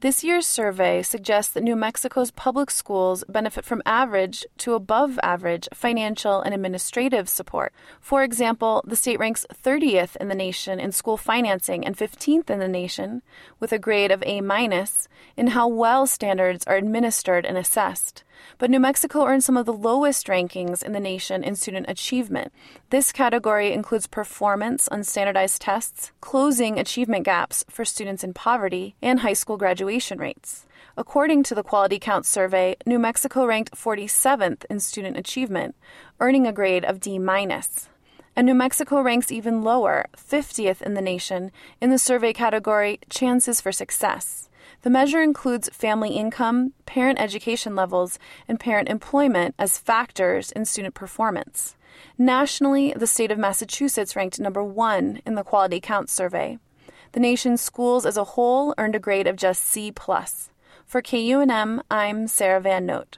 This year's survey suggests that New Mexico's public schools benefit from average to above average financial and administrative support. For example, the state ranks 30th in the nation in school financing and 15th in the nation, with a grade of A-, in how well standards are administered and assessed. But New Mexico earns some of the lowest rankings in the nation in student achievement. This category includes performance on standardized tests, closing achievement gaps for students in poverty, and high school graduation rates. According to the Quality Count survey, New Mexico ranked 47th in student achievement, earning a grade of D-. And New Mexico ranks even lower, 50th in the nation, in the survey category Chances for Success. The measure includes family income, parent education levels, and parent employment as factors in student performance. Nationally, the state of Massachusetts ranked number 1 in the Quality Count survey. The nation's schools as a whole earned a grade of just C+. For KUNM, I'm Sarah Van Note.